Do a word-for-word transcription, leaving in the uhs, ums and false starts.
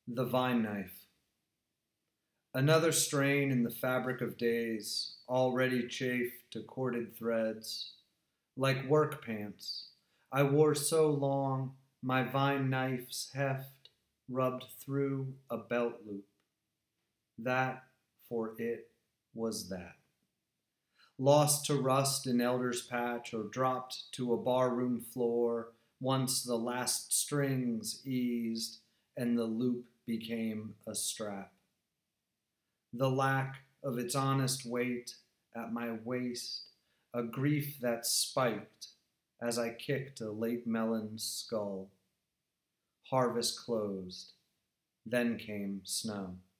The Vine Knife. Another strain in the fabric of days, already chafed to corded threads. Like work pants, I wore so long my vine knife's heft rubbed through a belt loop. That, for it, was that. Lost to rust in Elder's Patch or dropped to a barroom floor once the last strings eased and the loop became a strap. The lack of its honest weight at my waist, a grief that spiked as I kicked a late melon's skull. Harvest closed, then came snow.